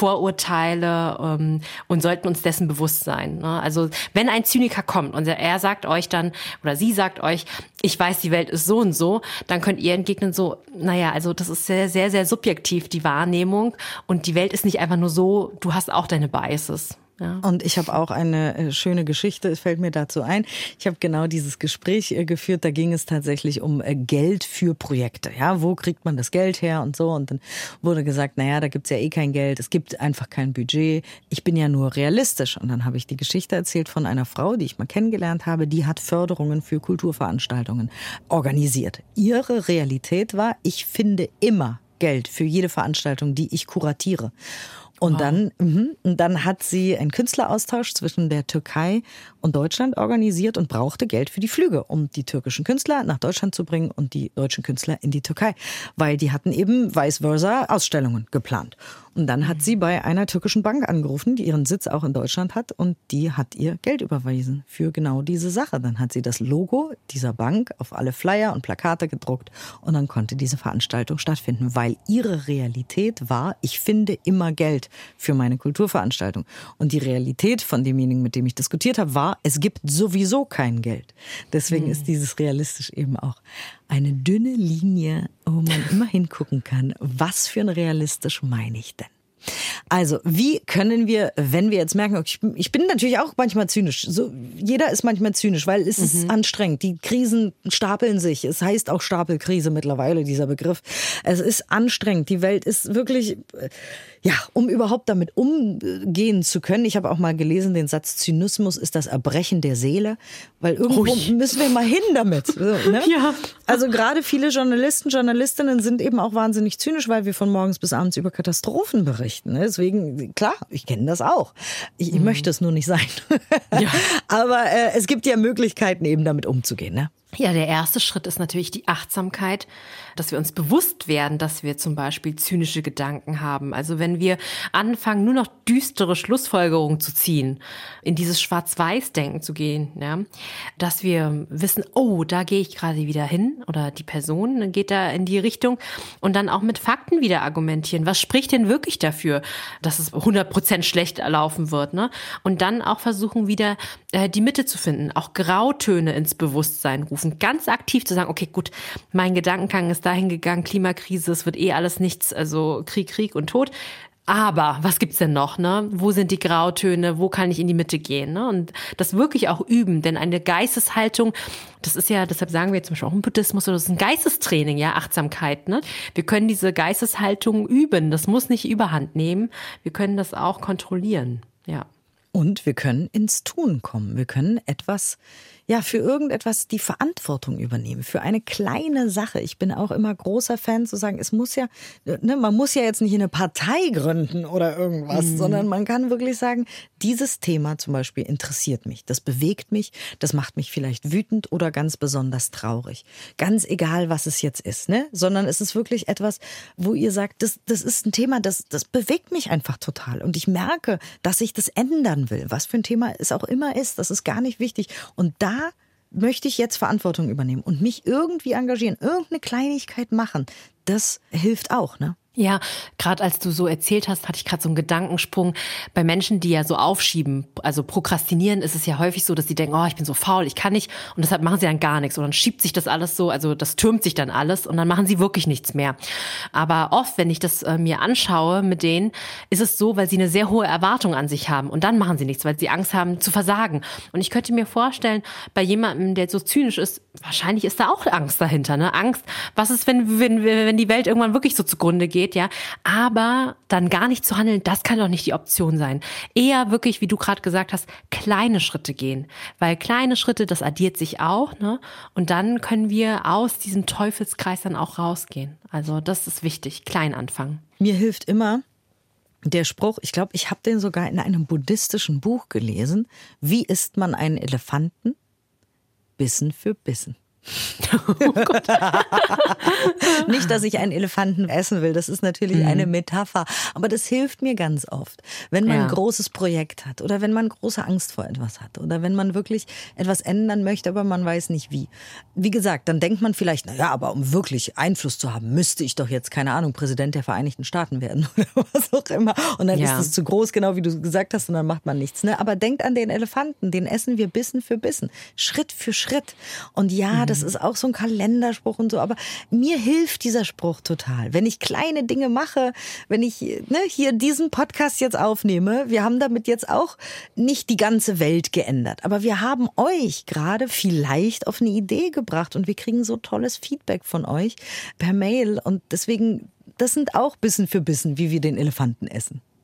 Vorurteile ähm, und sollten uns dessen bewusst sein, ne? Also wenn ein Zyniker kommt und er sagt euch dann, oder sie sagt euch, ich weiß, die Welt ist so und so, dann könnt ihr entgegnen so, naja, also das ist sehr, sehr, sehr subjektiv, die Wahrnehmung. Und die Welt ist nicht einfach nur so, du hast auch deine Biases. Ja. Und ich habe auch eine äh, schöne Geschichte, es fällt mir dazu ein. Ich habe genau dieses Gespräch äh, geführt, da ging es tatsächlich um äh, Geld für Projekte. Ja, wo kriegt man das Geld her und so. Und dann wurde gesagt, naja, da gibt's ja eh kein Geld, es gibt einfach kein Budget. Ich bin ja nur realistisch. Und dann habe ich die Geschichte erzählt von einer Frau, die ich mal kennengelernt habe, die hat Förderungen für Kulturveranstaltungen organisiert. Ihre Realität war, ich finde immer Geld für jede Veranstaltung, die ich kuratiere. Und dann, mh, und dann hat sie einen Künstleraustausch zwischen der Türkei und Deutschland organisiert und brauchte Geld für die Flüge, um die türkischen Künstler nach Deutschland zu bringen und die deutschen Künstler in die Türkei. Weil die hatten eben vice versa Ausstellungen geplant. Und dann hat sie bei einer türkischen Bank angerufen, die ihren Sitz auch in Deutschland hat, und die hat ihr Geld überwiesen für genau diese Sache. Dann hat sie das Logo dieser Bank auf alle Flyer und Plakate gedruckt und dann konnte diese Veranstaltung stattfinden, weil ihre Realität war, ich finde immer Geld für meine Kulturveranstaltung. Und die Realität von demjenigen, mit dem ich diskutiert habe, war, es gibt sowieso kein Geld. Deswegen mhm. ist dieses realistisch eben auch eine dünne Linie, wo man immer hingucken kann, was für ein realistisch meine ich denn? Also, wie können wir, wenn wir jetzt merken, ich, ich bin natürlich auch manchmal zynisch, so, jeder ist manchmal zynisch, weil es mhm. ist anstrengend, die Krisen stapeln sich, es heißt auch Stapelkrise mittlerweile, dieser Begriff. Es ist anstrengend, die Welt ist wirklich, ja, um überhaupt damit umgehen zu können. Ich habe auch mal gelesen, den Satz, Zynismus ist das Erbrechen der Seele, weil irgendwo Ui. müssen wir mal hin damit. So, ne? Ja. Also gerade viele Journalisten, Journalistinnen sind eben auch wahnsinnig zynisch, weil wir von morgens bis abends über Katastrophen berichten. Deswegen, klar, ich kenne das auch. Ich, ich mhm. möchte es nur nicht sein. Ja. Aber äh, es gibt ja Möglichkeiten, eben damit umzugehen, ne? Ja, der erste Schritt ist natürlich die Achtsamkeit, dass wir uns bewusst werden, dass wir zum Beispiel zynische Gedanken haben. Also wenn wir anfangen, nur noch düstere Schlussfolgerungen zu ziehen, in dieses Schwarz-Weiß-Denken zu gehen, ja, dass wir wissen, oh, da gehe ich gerade wieder hin oder die Person geht da in die Richtung und dann auch mit Fakten wieder argumentieren. Was spricht denn wirklich dafür, dass es hundert Prozent schlecht laufen wird, ne? Und dann auch versuchen, wieder äh, die Mitte zu finden, auch Grautöne ins Bewusstsein rufen. Ganz aktiv zu sagen, okay, gut, mein Gedankengang ist dahin gegangen, Klimakrise, es wird eh alles nichts, also Krieg, Krieg und Tod. Aber was gibt's denn noch, ne? Wo sind die Grautöne? Wo kann ich in die Mitte gehen, ne? Und das wirklich auch üben, denn eine Geisteshaltung, das ist ja, deshalb sagen wir zum Beispiel auch im Buddhismus, das ist ein Geistestraining, ja, Achtsamkeit, ne? Wir können diese Geisteshaltung üben, das muss nicht Überhand nehmen, wir können das auch kontrollieren, ja. Und wir können ins Tun kommen, wir können etwas, ja, für irgendetwas die Verantwortung übernehmen, für eine kleine Sache. Ich bin auch immer großer Fan zu sagen, es muss ja, ne, man muss ja jetzt nicht eine Partei gründen oder irgendwas, mhm. sondern man kann wirklich sagen, dieses Thema zum Beispiel interessiert mich, das bewegt mich, das macht mich vielleicht wütend oder ganz besonders traurig. Ganz egal, was es jetzt ist, ne? Sondern es ist wirklich etwas, wo ihr sagt, das, das ist ein Thema, das, das bewegt mich einfach total. Und ich merke, dass ich das ändern will. Was für ein Thema es auch immer ist, das ist gar nicht wichtig. Und da möchte ich jetzt Verantwortung übernehmen und mich irgendwie engagieren, irgendeine Kleinigkeit machen. Das hilft auch, ne? Ja, gerade als du so erzählt hast, hatte ich gerade so einen Gedankensprung bei Menschen, die ja so aufschieben, also prokrastinieren, ist es ja häufig so, dass sie denken, oh, ich bin so faul, ich kann nicht und deshalb machen sie dann gar nichts und dann schiebt sich das alles so, also das türmt sich dann alles und dann machen sie wirklich nichts mehr. Aber oft, wenn ich das äh, mir anschaue mit denen, ist es so, weil sie eine sehr hohe Erwartung an sich haben und dann machen sie nichts, weil sie Angst haben zu versagen. Und ich könnte mir vorstellen, bei jemandem, der so zynisch ist, wahrscheinlich ist da auch Angst dahinter, ne? Angst, was ist, wenn, wenn, wenn die Welt irgendwann wirklich so zugrunde geht? Ja, aber dann gar nicht zu handeln, das kann doch nicht die Option sein. Eher wirklich, wie du gerade gesagt hast, kleine Schritte gehen, weil kleine Schritte, das addiert sich auch, ne? Und dann können wir aus diesem Teufelskreis dann auch rausgehen. Also das ist wichtig, klein anfangen. Mir hilft immer der Spruch, ich glaube, ich habe den sogar in einem buddhistischen Buch gelesen. Wie isst man einen Elefanten? Bissen für Bissen. Oh Gott. Nicht, dass ich einen Elefanten essen will, das ist natürlich mhm. eine Metapher, aber das hilft mir ganz oft, wenn man ja. ein großes Projekt hat oder wenn man große Angst vor etwas hat oder wenn man wirklich etwas ändern möchte, aber man weiß nicht wie. Wie gesagt, dann denkt man vielleicht, naja, aber um wirklich Einfluss zu haben, müsste ich doch jetzt, keine Ahnung, Präsident der Vereinigten Staaten werden oder was auch immer und dann ja. ist es zu groß, genau wie du gesagt hast und dann macht man nichts. Ne? Aber denkt an den Elefanten, den essen wir Bissen für Bissen, Schritt für Schritt und ja, mhm. das ist auch so ein Kalenderspruch und so, aber mir hilft dieser Spruch total. Wenn ich kleine Dinge mache, wenn ich ne, hier diesen Podcast jetzt aufnehme, wir haben damit jetzt auch nicht die ganze Welt geändert, aber wir haben euch gerade vielleicht auf eine Idee gebracht und wir kriegen so tolles Feedback von euch per Mail und deswegen, das sind auch Bissen für Bissen, wie wir den Elefanten essen.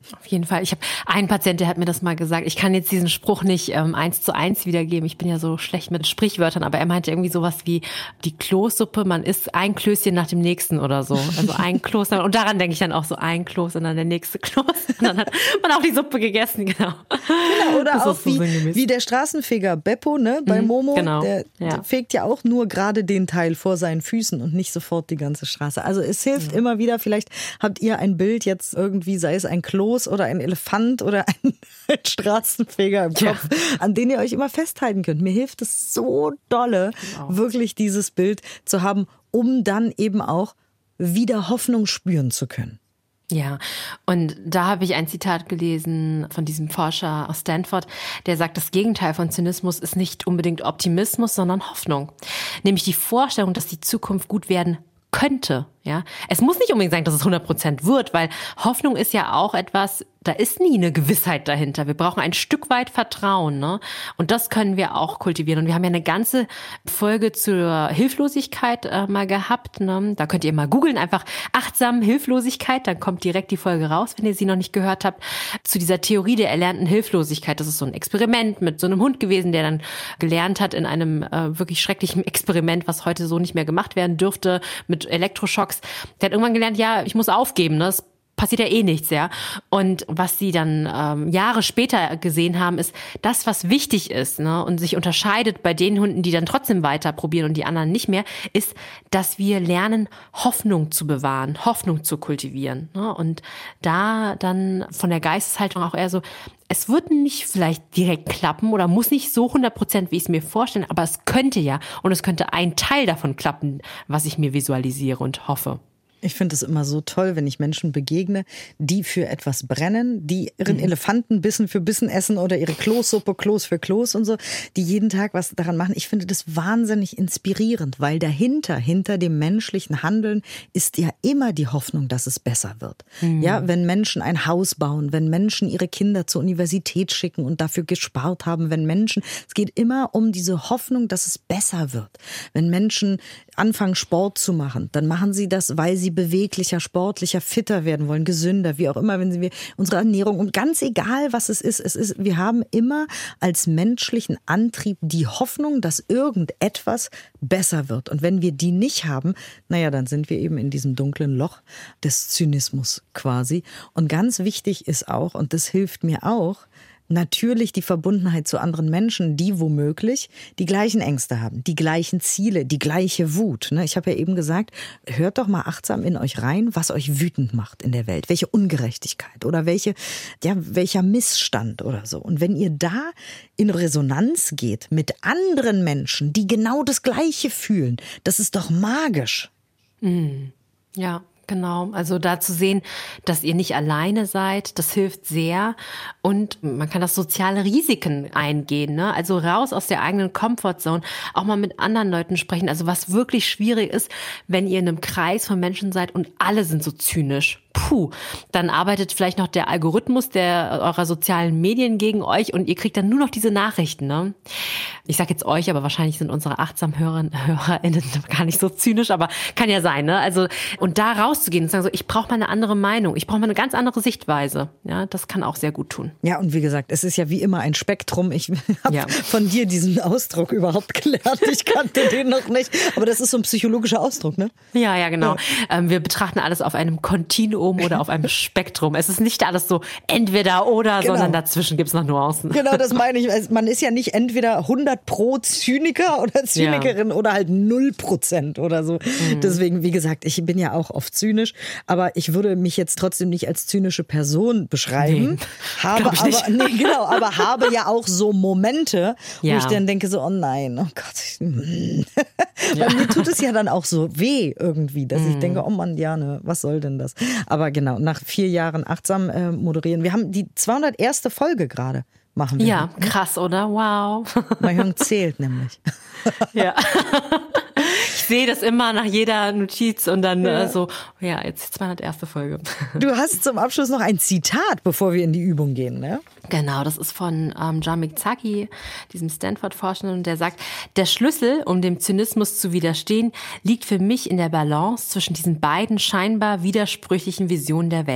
Auf jeden Fall. Ich habe einen Patient, der hat mir das mal gesagt. Ich kann jetzt diesen Spruch nicht ähm, eins zu eins wiedergeben. Ich bin ja so schlecht mit Sprichwörtern, aber er meinte irgendwie sowas wie die Kloßsuppe, man isst ein Klößchen nach dem nächsten oder so. Also ein Kloß. Und daran denke ich dann auch so, ein Kloß und dann der nächste Kloß. Und dann hat man auch die Suppe gegessen, genau. Genau, oder das auch so wie, wie der Straßenfeger Beppo, ne, bei mhm, Momo. genau. Der, ja. der fegt ja auch nur gerade den Teil vor seinen Füßen und nicht sofort die ganze Straße. Also es hilft ja. immer wieder. Vielleicht habt ihr ein Bild jetzt irgendwie, sei es ein Kloß oder ein Elefant oder ein, ein Straßenfeger im Kopf, ja. an den ihr euch immer festhalten könnt. Mir hilft es so dolle, genau. wirklich dieses Bild zu haben, um dann eben auch wieder Hoffnung spüren zu können. Ja, und da habe ich ein Zitat gelesen von diesem Forscher aus Stanford, der sagt, das Gegenteil von Zynismus ist nicht unbedingt Optimismus, sondern Hoffnung. Nämlich die Vorstellung, dass die Zukunft gut werden könnte. Ja, es muss nicht unbedingt sein, dass es hundert Prozent wird, weil Hoffnung ist ja auch etwas, da ist nie eine Gewissheit dahinter. Wir brauchen ein Stück weit Vertrauen, ne? Und das können wir auch kultivieren. Und wir haben ja eine ganze Folge zur Hilflosigkeit äh, mal gehabt, ne? Da könnt ihr mal googeln, einfach achtsam Hilflosigkeit, dann kommt direkt die Folge raus, wenn ihr sie noch nicht gehört habt, zu dieser Theorie der erlernten Hilflosigkeit. Das ist so ein Experiment mit so einem Hund gewesen, der dann gelernt hat in einem äh, wirklich schrecklichen Experiment, was heute so nicht mehr gemacht werden dürfte, mit Elektroschocks. Der hat irgendwann gelernt, ja, ich muss aufgeben, ne? Das passiert ja eh nichts, ja. Und was sie dann ähm, Jahre später gesehen haben, ist, das, was wichtig ist, ne, und sich unterscheidet bei den Hunden, die dann trotzdem weiter probieren und die anderen nicht mehr, ist, dass wir lernen, Hoffnung zu bewahren, Hoffnung zu kultivieren, ne? Und da dann von der Geisteshaltung auch eher so, es wird nicht vielleicht direkt klappen oder muss nicht so hundert Prozent, wie ich es mir vorstelle, aber es könnte ja und es könnte ein Teil davon klappen, was ich mir visualisiere und hoffe. Ich finde es immer so toll, wenn ich Menschen begegne, die für etwas brennen, die ihren mhm. Elefanten Bissen für Bissen essen oder ihre Kloßsuppe Kloß für Kloß und so, die jeden Tag was daran machen. Ich finde das wahnsinnig inspirierend, weil dahinter, hinter dem menschlichen Handeln ist ja immer die Hoffnung, dass es besser wird. Mhm. Ja, wenn Menschen ein Haus bauen, wenn Menschen ihre Kinder zur Universität schicken und dafür gespart haben, wenn Menschen, es geht immer um diese Hoffnung, dass es besser wird. Wenn Menschen anfangen, Sport zu machen, dann machen sie das, weil sie beweglicher, sportlicher, fitter werden wollen, gesünder, wie auch immer, wenn sie unsere Ernährung und ganz egal, was es ist, es ist, wir haben immer als menschlichen Antrieb die Hoffnung, dass irgendetwas besser wird. Und wenn wir die nicht haben, naja, dann sind wir eben in diesem dunklen Loch des Zynismus quasi. Und ganz wichtig ist auch, und das hilft mir auch, natürlich die Verbundenheit zu anderen Menschen, die womöglich die gleichen Ängste haben, die gleichen Ziele, die gleiche Wut. Ich habe ja eben gesagt, hört doch mal achtsam in euch rein, was euch wütend macht in der Welt, welche Ungerechtigkeit oder welche, ja, welcher Missstand oder so. Und wenn ihr da in Resonanz geht mit anderen Menschen, die genau das Gleiche fühlen, das ist doch magisch. Mhm. Ja. Genau, also da zu sehen, dass ihr nicht alleine seid, das hilft sehr und man kann das soziale Risiken eingehen, ne? Also raus aus der eigenen Comfortzone, auch mal mit anderen Leuten sprechen, also was wirklich schwierig ist, wenn ihr in einem Kreis von Menschen seid und alle sind so zynisch. Puh, dann arbeitet vielleicht noch der Algorithmus der eurer sozialen Medien gegen euch und ihr kriegt dann nur noch diese Nachrichten, ne? Ich sag jetzt euch, aber wahrscheinlich sind unsere achtsamen Hörerinnen, HörerInnen gar nicht so zynisch, aber kann ja sein, ne? Also, und da rauszugehen und sagen so, ich brauche mal eine andere Meinung, ich brauche mal eine ganz andere Sichtweise, ja, das kann auch sehr gut tun. Ja, und wie gesagt, es ist ja wie immer ein Spektrum. Ich habe ja. von dir diesen Ausdruck überhaupt gelernt, ich kannte den noch nicht, aber das ist so ein psychologischer Ausdruck, ne? Ja, ja, genau. Ja. Ähm, wir betrachten alles auf einem Kontinuum oder auf einem Spektrum. Es ist nicht alles so entweder oder, genau. sondern dazwischen gibt's noch Nuancen. Genau, das meine ich. Man ist ja nicht entweder hundert pro Zyniker oder Zynikerin ja. oder halt null Prozent oder so. Mhm. Deswegen, wie gesagt, ich bin ja auch oft zynisch, aber ich würde mich jetzt trotzdem nicht als zynische Person beschreiben. Nee, habe aber, nee, genau, aber habe ja auch so Momente, ja. wo ich dann denke so, oh nein, oh Gott. Ja. Weil mir tut es ja dann auch so weh irgendwie, dass mhm. ich denke, oh Mann, Diane, was soll denn das? Aber genau, nach vier Jahren achtsam äh, moderieren. Wir haben die zweihunderterste Folge gerade. Machen wir. Ja, mit, ne? Krass, oder? Wow. Mein Hirn zählt nämlich. Ja. Ich sehe das immer nach jeder Notiz und dann ja. äh, so, ja, jetzt zweihunderterste Folge. Du hast zum Abschluss noch ein Zitat, bevor wir in die Übung gehen, ne? Genau, das ist von ähm, John McZaki, diesem Stanford-Forscher, und der sagt, der Schlüssel, um dem Zynismus zu widerstehen, liegt für mich in der Balance zwischen diesen beiden scheinbar widersprüchlichen Visionen der Welt.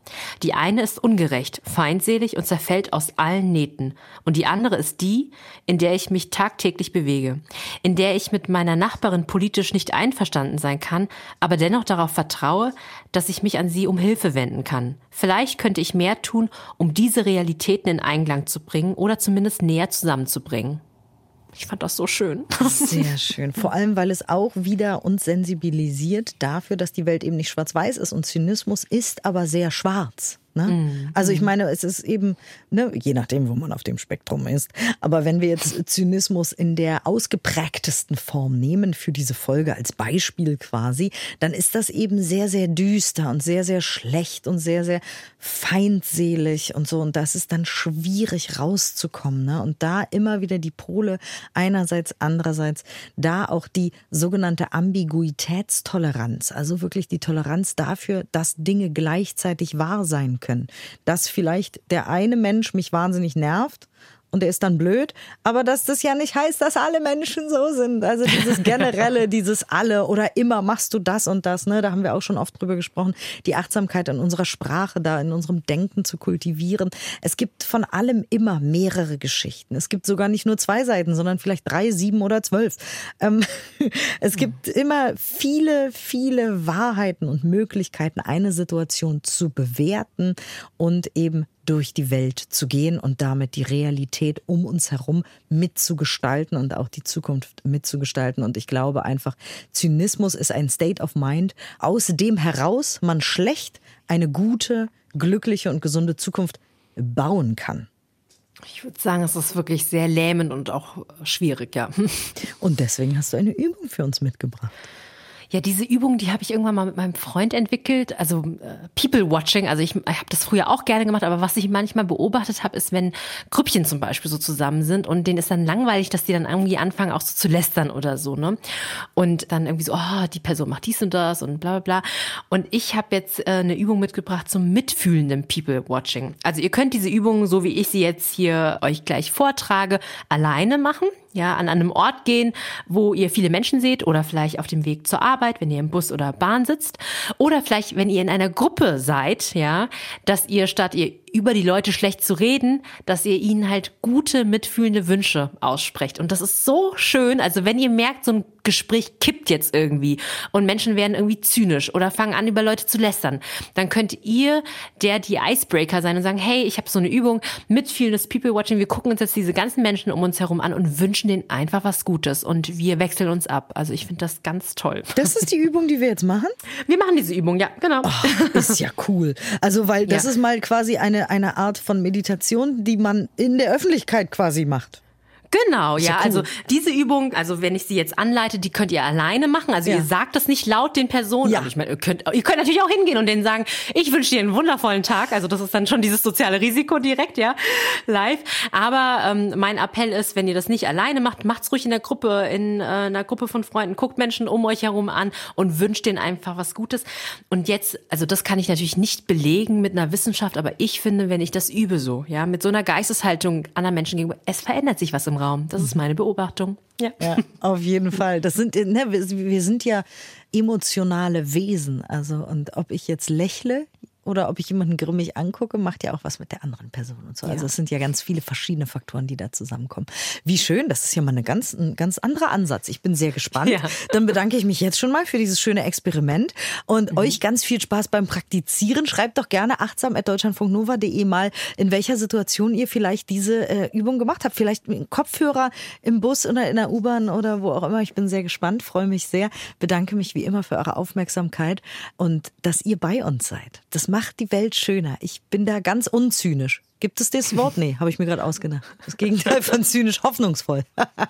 Die eine ist ungerecht, feindselig und zerfällt aus allen Nähten. Und die andere ist die, in der ich mich tagtäglich bewege, in der ich mit meiner Nachbarin politisch nicht einverstanden sein kann, aber dennoch darauf vertraue, dass ich mich an sie um Hilfe wenden kann. Vielleicht könnte ich mehr tun, um diese Realitäten in Einklang zu bringen oder zumindest näher zusammenzubringen. Ich fand das so schön. Sehr schön. Vor allem, weil es auch wieder uns sensibilisiert dafür, dass die Welt eben nicht schwarz-weiß ist. Und Zynismus ist aber sehr schwarz. Ne? Mm, also ich meine, es ist eben, ne, je nachdem, wo man auf dem Spektrum ist. Aber wenn wir jetzt Zynismus in der ausgeprägtesten Form nehmen für diese Folge als Beispiel quasi, dann ist das eben sehr, sehr düster und sehr, sehr schlecht und sehr, sehr feindselig und so. Und das ist dann schwierig rauszukommen. Ne? Und da immer wieder die Pole einerseits, andererseits, da auch die sogenannte Ambiguitätstoleranz. Also wirklich die Toleranz dafür, dass Dinge gleichzeitig wahr sein können. Können. Dass vielleicht der eine Mensch mich wahnsinnig nervt und der ist dann blöd, aber dass das ja nicht heißt, dass alle Menschen so sind. Also dieses generelle, dieses alle oder immer machst du das und das, ne? Da haben wir auch schon oft drüber gesprochen, die Achtsamkeit in unserer Sprache, da in unserem Denken zu kultivieren. Es gibt von allem immer mehrere Geschichten. Es gibt sogar nicht nur zwei Seiten, sondern vielleicht drei, sieben oder zwölf. Ähm, es gibt immer viele, viele Wahrheiten und Möglichkeiten, eine Situation zu bewerten und eben durch die Welt zu gehen und damit die Realität um uns herum mitzugestalten und auch die Zukunft mitzugestalten. Und ich glaube einfach, Zynismus ist ein State of Mind, aus dem heraus man schlecht eine gute, glückliche und gesunde Zukunft bauen kann. Ich würde sagen, es ist wirklich sehr lähmend und auch schwierig, ja. Und deswegen hast du eine Übung für uns mitgebracht. Ja, diese Übung, die habe ich irgendwann mal mit meinem Freund entwickelt, also äh, People-Watching, also ich, ich habe das früher auch gerne gemacht, aber was ich manchmal beobachtet habe, ist, wenn Grüppchen zum Beispiel so zusammen sind und denen ist dann langweilig, dass die dann irgendwie anfangen auch so zu lästern oder so, ne? Und dann irgendwie so, oh, die Person macht dies und das und bla bla bla. Und ich habe jetzt äh, eine Übung mitgebracht zum mitfühlenden People-Watching. Also ihr könnt diese Übung, so wie ich sie jetzt hier euch gleich vortrage, alleine machen. Ja, an einem Ort gehen, wo ihr viele Menschen seht oder vielleicht auf dem Weg zur Arbeit, wenn ihr im Bus oder Bahn sitzt oder vielleicht, wenn ihr in einer Gruppe seid, ja, dass ihr statt ihr über die Leute schlecht zu reden, dass ihr ihnen halt gute, mitfühlende Wünsche aussprecht. Und das ist so schön. Also wenn ihr merkt, so ein Gespräch kippt jetzt irgendwie und Menschen werden irgendwie zynisch oder fangen an, über Leute zu lästern, dann könnt ihr der, die Icebreaker sein und sagen, hey, ich habe so eine Übung, mitfühlendes People-Watching. Wir gucken uns jetzt diese ganzen Menschen um uns herum an und wünschen denen einfach was Gutes. Und wir wechseln uns ab. Also ich finde das ganz toll. Das ist die Übung, die wir jetzt machen? Wir machen diese Übung, ja, genau. Oh, ist ja cool. Also weil das ja. ist mal quasi eine eine Art von Meditation, die man in der Öffentlichkeit quasi macht. Genau, ja, ja cool. Also diese Übung, also wenn ich sie jetzt anleite, die könnt ihr alleine machen. Also ja. ihr sagt das nicht laut den Personen. Ja. Aber ich meine, ihr könnt, ihr könnt natürlich auch hingehen und denen sagen, ich wünsche dir einen wundervollen Tag. Also das ist dann schon dieses soziale Risiko direkt, ja, live. Aber ähm, mein Appell ist, wenn ihr das nicht alleine macht, macht's ruhig in der Gruppe, in äh, einer Gruppe von Freunden, guckt Menschen um euch herum an und wünscht denen einfach was Gutes. Und jetzt, also das kann ich natürlich nicht belegen mit einer Wissenschaft, aber ich finde, wenn ich das übe so, ja, mit so einer Geisteshaltung anderen Menschen gegenüber, es verändert sich was im Raum. Das ist meine Beobachtung. Ja, ja auf jeden Fall. Das sind, ne, wir, wir sind ja emotionale Wesen. Also, und ob ich jetzt lächle oder ob ich jemanden grimmig angucke, macht ja auch was mit der anderen Person und so. Also es sind ja ganz viele verschiedene Faktoren, die da zusammenkommen. Wie schön, das ist ja mal eine ganz, ein ganz anderer Ansatz. Ich bin sehr gespannt. Ja. Dann bedanke ich mich jetzt schon mal für dieses schöne Experiment und mhm. euch ganz viel Spaß beim Praktizieren. Schreibt doch gerne achtsam at deutschlandfunknova punkt de mal, in welcher Situation ihr vielleicht diese äh, Übung gemacht habt. Vielleicht mit einem Kopfhörer im Bus oder in der U-Bahn oder wo auch immer. Ich bin sehr gespannt, freue mich sehr. Bedanke mich wie immer für eure Aufmerksamkeit und dass ihr bei uns seid. Das macht die Welt schöner. Ich bin da ganz unzynisch. Gibt es das Wort? Nee, habe ich mir gerade ausgedacht. Das Gegenteil von zynisch, hoffnungsvoll.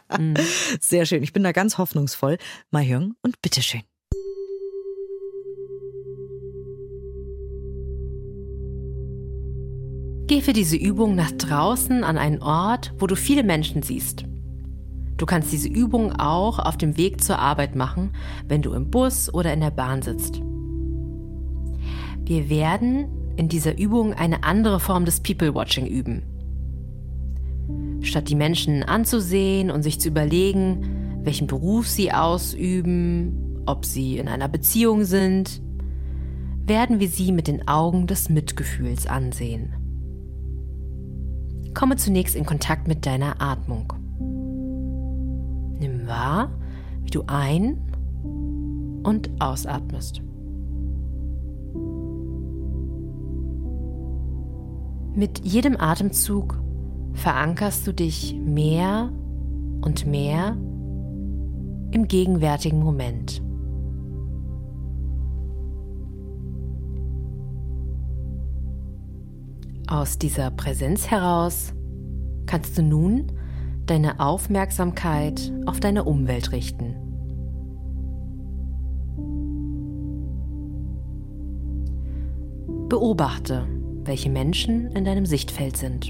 Sehr schön. Ich bin da ganz hoffnungsvoll. Mahjong und bitteschön. Geh für diese Übung nach draußen an einen Ort, wo du viele Menschen siehst. Du kannst diese Übung auch auf dem Weg zur Arbeit machen, wenn du im Bus oder in der Bahn sitzt. Wir werden in dieser Übung eine andere Form des People-Watching üben. Statt die Menschen anzusehen und sich zu überlegen, welchen Beruf sie ausüben, ob sie in einer Beziehung sind, werden wir sie mit den Augen des Mitgefühls ansehen. Komme zunächst in Kontakt mit deiner Atmung. Nimm wahr, wie du ein- und ausatmest. Mit jedem Atemzug verankerst du dich mehr und mehr im gegenwärtigen Moment. Aus dieser Präsenz heraus kannst du nun deine Aufmerksamkeit auf deine Umwelt richten. Beobachte, welche Menschen in deinem Sichtfeld sind.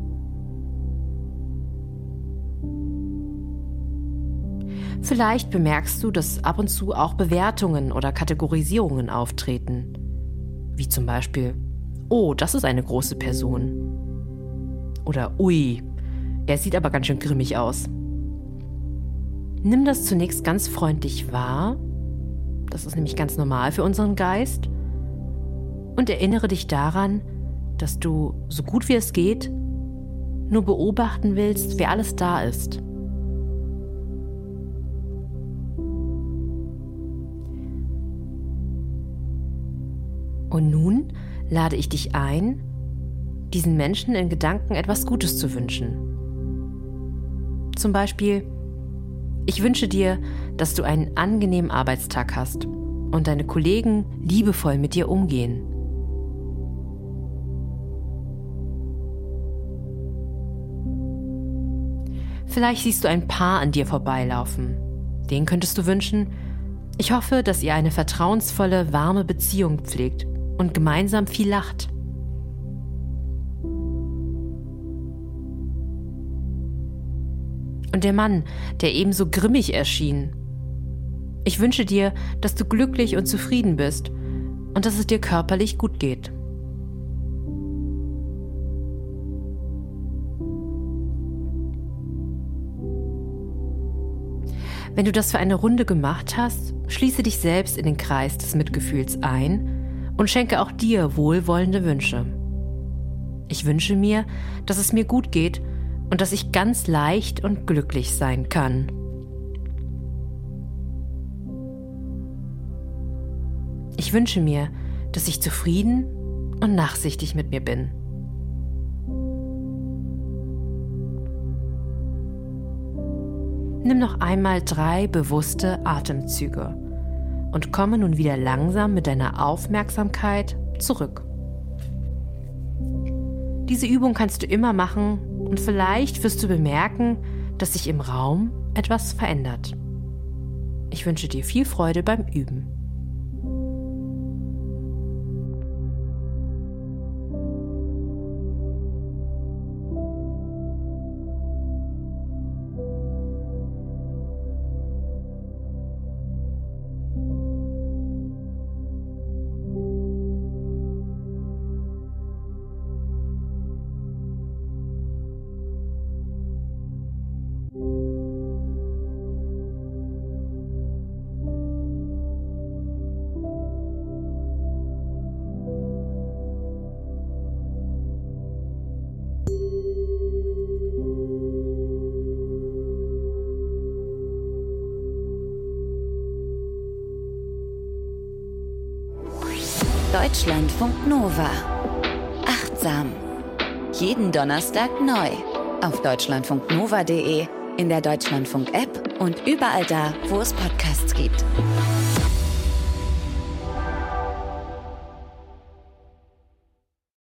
Vielleicht bemerkst du, dass ab und zu auch Bewertungen oder Kategorisierungen auftreten, wie zum Beispiel: Oh, das ist eine große Person. Oder Ui, er sieht aber ganz schön grimmig aus. Nimm das zunächst ganz freundlich wahr, das ist nämlich ganz normal für unseren Geist, und erinnere dich daran, dass du, so gut wie es geht, nur beobachten willst, wer alles da ist. Und nun lade ich dich ein, diesen Menschen in Gedanken etwas Gutes zu wünschen. Zum Beispiel: Ich wünsche dir, dass du einen angenehmen Arbeitstag hast und deine Kollegen liebevoll mit dir umgehen. Vielleicht siehst du ein Paar an dir vorbeilaufen. Den könntest du wünschen: Ich hoffe, dass ihr eine vertrauensvolle, warme Beziehung pflegt und gemeinsam viel lacht. Und der Mann, der ebenso grimmig erschien: Ich wünsche dir, dass du glücklich und zufrieden bist und dass es dir körperlich gut geht. Wenn du das für eine Runde gemacht hast, schließe dich selbst in den Kreis des Mitgefühls ein und schenke auch dir wohlwollende Wünsche. Ich wünsche mir, dass es mir gut geht und dass ich ganz leicht und glücklich sein kann. Ich wünsche mir, dass ich zufrieden und nachsichtig mit mir bin. Nimm noch einmal drei bewusste Atemzüge und komme nun wieder langsam mit deiner Aufmerksamkeit zurück. Diese Übung kannst du immer machen und vielleicht wirst du bemerken, dass sich im Raum etwas verändert. Ich wünsche dir viel Freude beim Üben. Deutschlandfunk Nova. Achtsam. Jeden Donnerstag neu. Auf deutschlandfunknova punkt de, in der Deutschlandfunk-App und überall da, wo es Podcasts gibt.